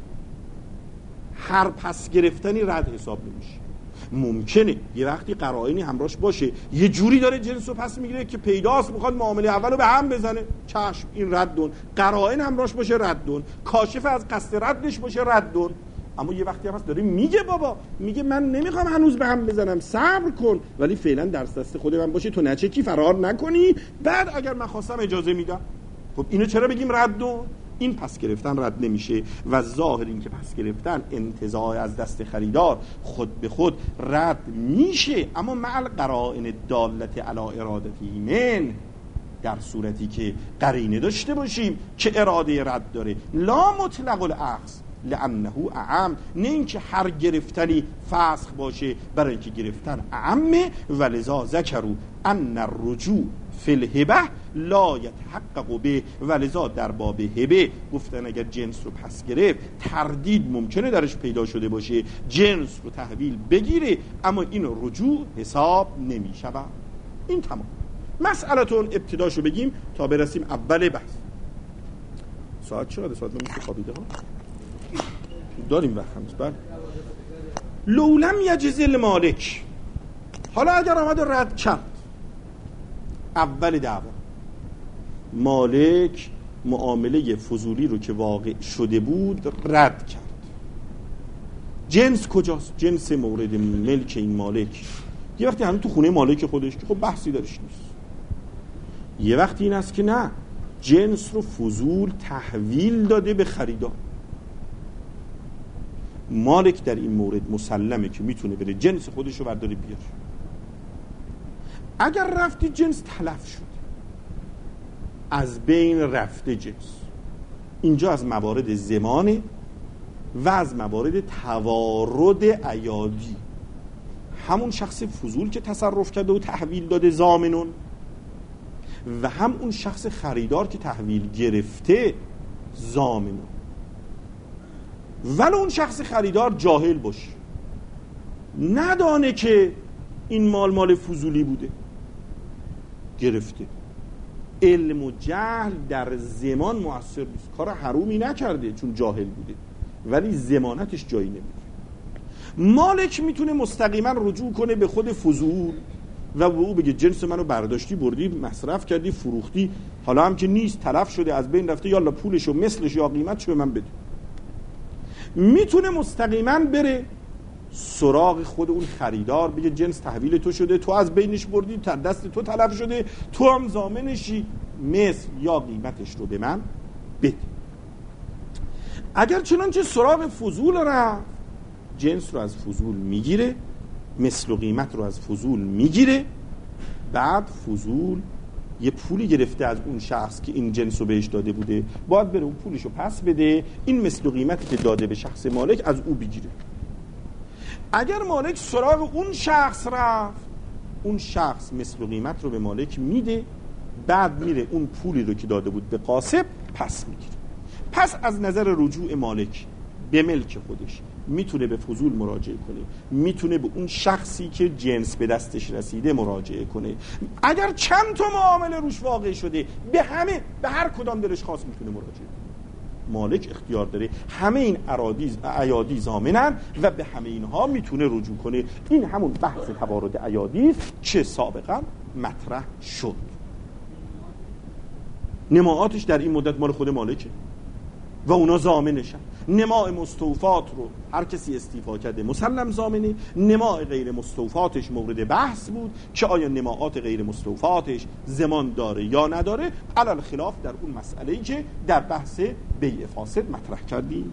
هر پس گرفتنی رد حساب نمیشه. ممکنه یه وقتی قرائنی همراهش باشه یه جوری داره جنس رو پس میگیره که پیداست میخواد معامله اول رو به هم بزنه، چشم این ردون، قرائن همراهش باشه ردون، کاشف از قصد ردش باشه ردون. اما یه وقتی هم هست داره میگه بابا میگه من نمیخوام هنوز به هم بزنم، صبر کن، ولی فعلا درس دست خود من باشه تو نچکی فرار نکنی، بعد اگر من خواستم اجازه میدم. خب اینو چرا بگیم ردون؟ این پس گرفتن رد نمیشه و ظاهر این که پس گرفتن انتزاع از دست خریدار خود به خود رد میشه، اما مع القرائن دالت علی ارادته من، در صورتی که قرینه داشته باشیم که اراده رد داره، لا مطلق الاخذ لانه اعم، نه اینکه هر گرفتنی فسخ باشه، برای اینکه گرفتن اعمه. ولذا ذکروا ان الرجوع فی الهبه لا یتحقق به، ولذا در باب هبه گفتن اگر جنس رو پس گرفت تردید ممکنه درش پیدا شده باشه، جنس رو تحویل بگیره اما این رجوع حساب نمی شود. این تمام مسئلتون ابتداشو بگیم تا برسیم اول بحث. ساعت چقدر؟ ساعت نمیشه خوابیده ها داریم وقت هنوز. بله. لولم یجز المالک، حالا اگر آمد رد کرد اول دعوا، مالک معامله فضولی رو که واقع شده بود رد کرد، جنس کجاست؟ جنس مورد ملک این مالک یه وقتی همون تو خونه مالک خودش که خب بحثی درش نیست، یه وقتی این است که نه، جنس رو فضول تحویل داده به خریدار، مالک در این مورد مسلمه که میتونه بره جنس خودشو برداره بیاره. اگر رفتی جنس تلف شد، از بین رفته جنس، اینجا از موارد زمانه و از موارد توارد ایادی، همون شخص فضول که تصرف کرده و تحویل داده ضامنون و هم اون شخص خریدار که تحویل گرفته ضامنون. ولی اون شخص خریدار جاهل باشه، ندانه که این مال مال فضولی بوده گرفته. علم و جهل در زمان مؤثر نیست، کار حرومی نکرده چون جاهل بوده، ولی ضمانتش جایی نمیده. مالک میتونه مستقیما رجوع کنه به خود فضول و به او بگه جنس منو برداشتی بردی مصرف کردی فروختی، حالا هم که نیست تلف شده از بین رفته، یالا پولشو مثلش یا قیمتشو به من بده. میتونه مستقیما بره سراغ خود اون خریدار بگه جنس تحویل تو شده، تو از بینش بردی، تا دست تو تلف شده، تو هم ضامنشی، مثل یا قیمتش رو به من بده. اگر چنانچه سراغ فضول رفت، جنس رو از فضول میگیره، مثل و قیمت رو از فضول میگیره، بعد فضول یه پولی گرفته از اون شخص که این جنس رو بهش داده بوده، باید بره اون پولش رو پس بده، این مثل و قیمتی که داده به شخص مالک از او بگیره. اگر مالک سراغ اون شخص رفت، اون شخص مثل و قیمت رو به مالک میده، بعد میره اون پولی رو که داده بود به قاسب پس میگیره. پس از نظر رجوع مالک به ملک خودش میتونه به فضول مراجعه کنه، میتونه به اون شخصی که جنس به دستش رسیده مراجعه کنه. اگر چند تا معامله روش واقع شده، به همه، به هر کدام دلش خواست میتونه مراجعه کنه. مالک اختیار داره، همه این اراضی ایادی ضامنن و به همه اینها میتونه رجوع کنه. این همون بحث توارد ایادی است که سابقا مطرح شد. نماعاتش در این مدت مال خود مالکه و اونا ضامنشن. نماع مستوفات رو هر کسی استیفا کرده مسلم ضامنه، نماع غیر مستوفاتش مورد بحث بود که آیا نماعات غیر مستوفاتش زمان داره یا نداره، علل خلاف در اون مسئله‌ای که در بحث بیع فاسد مطرح کردیم.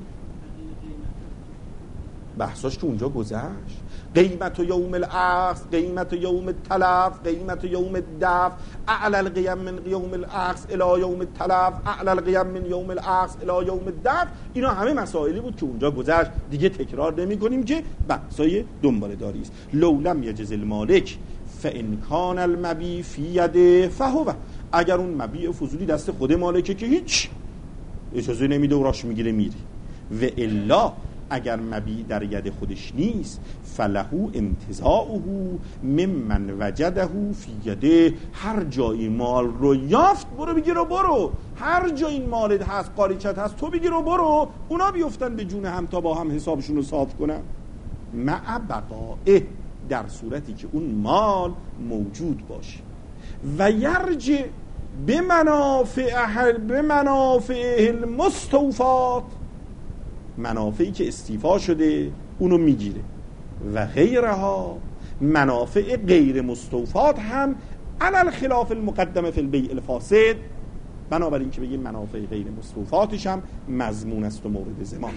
بحثاش که اونجا گذشت. قیمت و یوم الاخذ، قیمت و یوم التلف، قیمت و یوم الدفع، اعلی القیم من یوم الاخذ الی یوم التلف، اعلی القیم من یوم الاخذ الی یوم الدفع. اینا همه مسائلی بود که اونجا گذشت، دیگه تکرار نمی کنیم که بحثای دنباله داری است. لو لم یجز المالک فان کان المبیع فی یده فهو، اگر اون مبیع فضولی دست خود مالکه که هیچ اجازه نمیده و راش میگیره میری، و الا اگر مبیع در ید خودش نیست فلهو انتزاعه ممن وجده فی یده، هر جایی مال رو یافت برو بگیر و برو، هر جا این مالت هست قالیچت هست تو بگیر و برو، اونا بیفتن به جون هم تا با هم حسابشون رو صاف کنن. مع بقائه، در صورتی که اون مال موجود باشه. و یرجع به منافع به منافع المستوفات، منافعی که استیفا شده اونو میگیره. و غیرها، منافع غیر مستوفات هم علل خلاف المقدمه فی البیع الفاسد، بنابراین که بگیم منافع غیر مستوفاتش هم مضمون است و مورد زمان.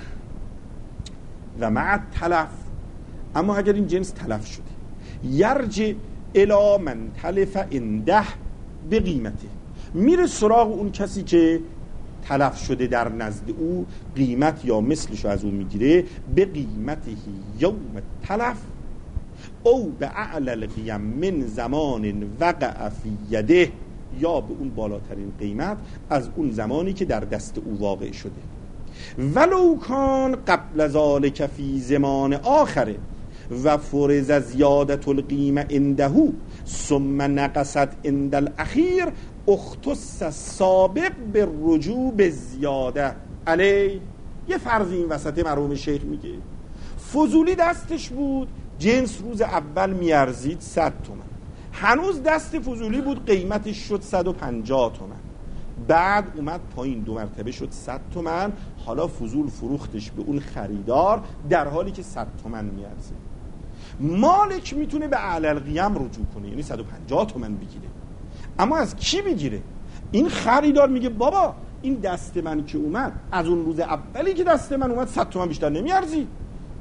و مع تلف، اما اگر این جنس تلف شده، یرجع الی من تلف عنده به قیمته، میره سراغ اون کسی که تلف شده در نزد او، قیمت یا مثلشو از او میگیره، به قیمته یوم تلف او به اعلی القیم من زمان وقع فی یده، یا به اون بالاترین قیمت از اون زمانی که در دست او واقع شده. ولو کان قبل ذالک فی زمان آخره و فرض زیادت القیمه عنده ثم نقصت عند الاخیر اختص سابق به رجوع به زیاده علی. یه فرضی این وسط مرحوم شیخ میگه فضولی دستش بود، جنس روز اول میارزید صد تومن، هنوز دست فضولی بود، قیمتش شد صد و پنجاه تومن، بعد اومد پایین دو مرتبه شد صد تومن، حالا فضول فروختش به اون خریدار در حالی که صد تومن میارزه. مالک میتونه به اعلی القیم رجوع کنه، یعنی صد و پنجاه تومن بگیره. اما از کی بگیره؟ این خریدار میگه بابا این دست من که اومد از اون روز اولی که دست من اومد صد تومن بیشتر نمیارزی،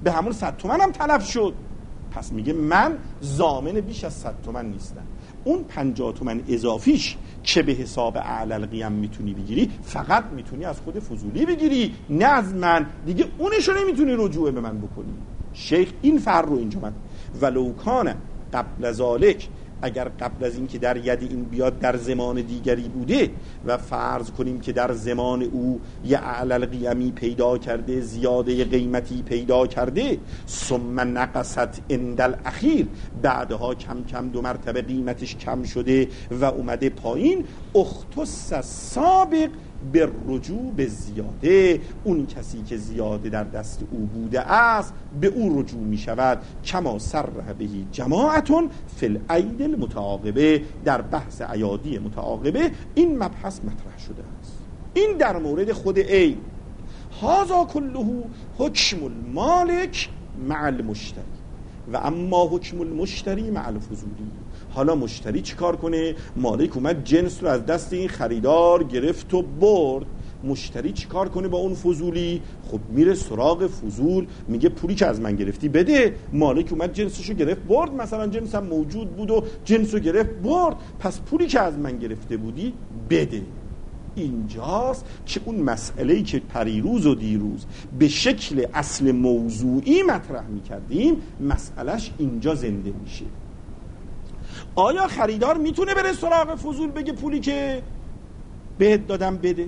به همون صد تومن هم تلف شد. پس میگه من ضامن بیش از صد تومن نیستم. اون پنجاه تومن اضافیش که به حساب اعلی القیم میتونی بگیری، فقط میتونی از خود فضولی بگیری، نه از من. دیگه اونشو نمیتونی رجوع به من بکنی. شیخ این فرق رو اینجا من ولو کان قبل ذالک، اگر قبل از این که در ید این بیاد در زمان دیگری بوده و فرض کنیم که در زمان او یه اعلی القیمی پیدا کرده، زیاده قیمتی پیدا کرده، ثم نقصت عند الاخیر، بعدها کم کم دو مرتبه قیمتش کم شده و اومده پایین، اختص سابق به رجوع به زیاده، اون کسی که زیاده در دست او بوده است به او رجوع می شود. کما صرح بهی جماعتون فی العید المتعاقبه، در بحث عیادی متعاقبه این مبحث مطرح شده است. این در مورد خود عین. هذا کله حکم المالک مع المشتری و اما حکم المشتری مع الفضولی. حالا مشتری چیکار کنه؟ مالک اومد جنس رو از دست این خریدار گرفت و برد، مشتری چیکار کنه با اون فضولی؟ خب میره سراغ فضول، میگه پولی که از من گرفتی بده. مالک اومد جنسشو گرفت برد، مثلا جنس هم موجود بود و جنسو گرفت برد، پس پولی که از من گرفته بودی بده. اینجاست که اون مسئله‌ای که پریروز و دیروز به شکل اصل موضوعی مطرح میکردیم، مسئلهش اینجا زنده میشه. آیا خریدار میتونه بره سراغ فضول بگه پولی که بهت دادم بده؟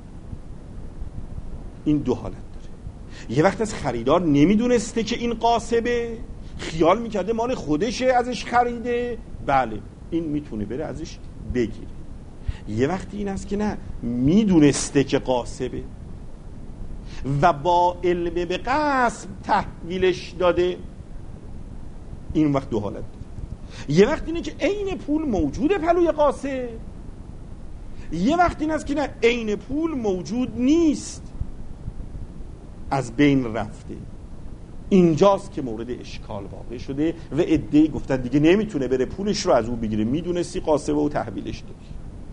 این دو حالت داره. یه وقت از خریدار نمیدونسته که این قاسبه، خیال میکرده مال خودشه ازش خریده، بله این میتونه بره ازش بگیره. یه وقتی این است که نه، میدونسته که قاسبه و با علم به قسم تحویلش داده، این وقت دو حالت داره. یه وقت اینه که عین پول موجوده پلوی قاسب، یه وقت این است که نه، عین پول موجود نیست، از بین رفته. اینجاست که مورد اشکال واقع شده و عده‌ای گفتن دیگه نمیتونه بره پولش رو از او بگیره، میدونستی قاسبه و تحویلش دادی.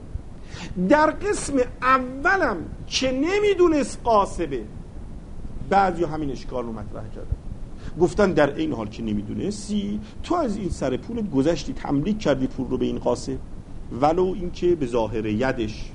در قسم اولم که نمیدونست قاسبه، بعضی همین اشکال رو مطرح کردن، گفتن در این حال که نمیدونستی تو از این سر پولت گذشتی، تملیک کردی پول رو به این قاسب، ولو این که به ظاهر یدش،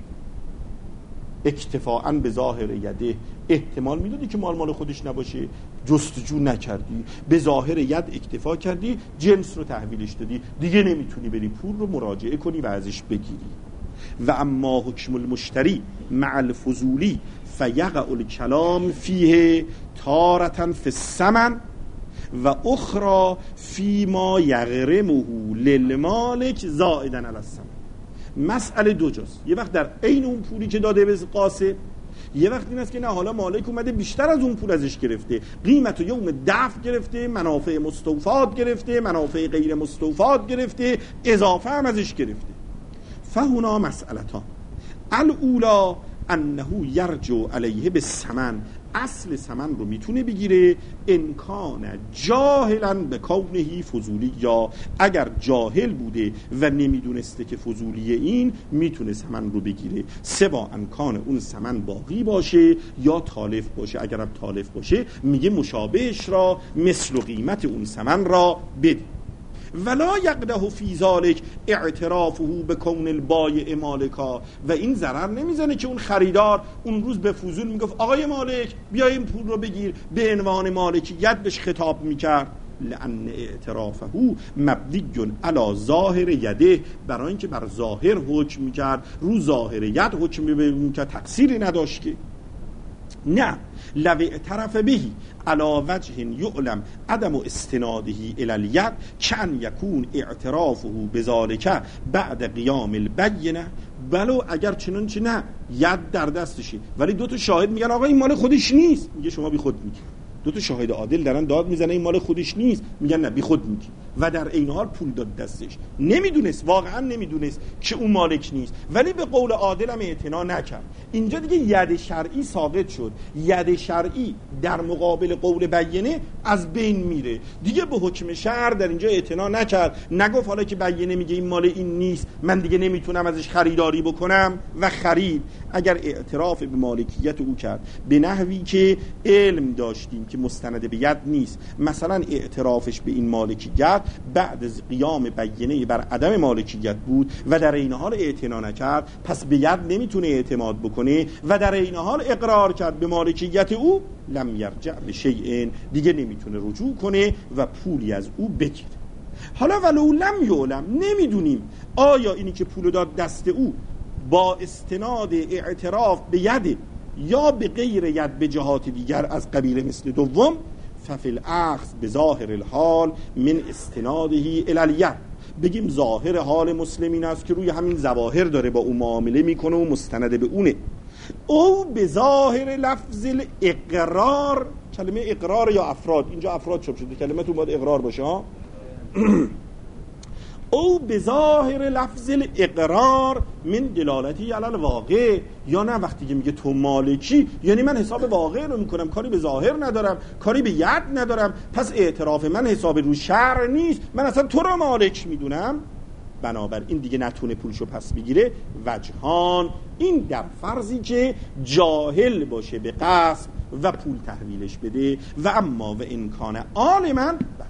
اکتفاءً به ظاهر یده، احتمال میدادی که مال مال خودش نباشه، جستجو نکردی، به ظاهر ید اکتفا کردی، جنس رو تحویلش دادی، دیگه نمیتونی بری پول رو مراجعه کنی و ازش بگیری. و اما حکم المشتری مع الفضولی فیقع الکلام فیه تارة فی الثمن و اخرى فیما یغرمه للمالک زائدا علی الثمن. مسئله دو جاست. یه وقت در عین اون پولی که داده به قاسب، یه وقت این است که نه، حالا مالک اومده بیشتر از اون پول ازش گرفته، قیمت و یوم دفع گرفته، منافع مستوفات گرفته، منافع غیر مستوفات گرفته، اضافه هم ازش گرفته. فهنا مسئلتان، الاولا انه یرجع علیه بالثمن، اصل ثمن رو میتونه بگیره، امکان جاهلا به کونه فضولی، یا اگر جاهل بوده و نمیدونسته که فضولی، این میتونه ثمن رو بگیره، سوا امکان اون ثمن باقی باشه یا تالف باشه. اگر هم تالف باشه میگه مشابهش را مثل و قیمت اون ثمن را بده. ولا یقده فی ذلک اعترافه بکون البایع مالکا، و این ضرر نمیزنه که اون خریدار اون روز به فضول میگفت آقای مالک بیا این پول رو بگیر، به عنوان مالکیت بهش خطاب میکرد، لان اعترافه مبنی علی ظاهر یده، برای اینکه بر ظاهر حکم میکرد، رو ظاهر ید حکم میکرد، تقصیری نداشت که نه. لو اعترف بهی علی وجه یعلم عدم استناده الی الید کان یکون اعترافه بذالک بعد قیام البینه، ولو اگر چنانچه نه ید در دستشه ولی دو تا شاهد میگن آقا این مال خودش نیست، میگه شما بی خود میگی. دو تا شاهد عادل دارن داد میزنه این مال خودش نیست، میگن نه بی خود میگی. و در این حال پول داد دستش، نمیدونست، واقعا نمیدونست که اون مالک نیست، ولی به قول عادلم اعتنا نکرد. اینجا دیگه ید شرعی ساقط شد. ید شرعی در مقابل قول بیینه از بین میره دیگه. به حکم شرع در اینجا اعتنا نکرد، نگفت حالا که بیینه میگه این مال این نیست من دیگه نمیتونم ازش خریداری بکنم و خرید. اگر اعتراف به مالکیت او کرد به نحوی که علم داشتیم که مستند به ید نیست، مثلا اعترافش به این مالکیت بعد از قیام بیینه بر عدم مالکیت بود و در این حال اعتنا نکرد، پس به ید نمیتونه اعتماد بکنه و در این حال اقرار کرد به مالکیت او، لم یرجع به شیء، دیگه نمیتونه رجوع کنه و پولی از او بگیره. حالا ولو لم یعلم، نمیدونیم آیا اینی که پول داد دست او با استناد اعتراف به ید یا به غیر ید به جهات دیگر از قبیل مثل دوم، ففی الاخذ به ظاهر الحال من استناده الی الید، بگیم ظاهر حال مسلمین است که روی همین ظواهر داره با اون معامله میکنه و مستند به اونه. او به ظاهر لفظ اقرار، کلمه اقرار یا افراد، اینجا افراد چاپ شده، کلمه تو باید اقرار باشه ها. او به ظاهر لفظ اقرار من دلالتی علی الواقع، یا نه وقتی که میگه تو مالکی یعنی من حساب واقع رو میکنم، کاری به ظاهر ندارم، کاری به ید ندارم، پس اعتراف من حساب رو شرع نیست، من اصلا تو رو مالک میدونم. بنابر این دیگه نتونه پولشو پس بگیره. وجهان، این در فرضی که جاهل باشه به قسم و پول تحویلش بده، و اما و امکان عالماً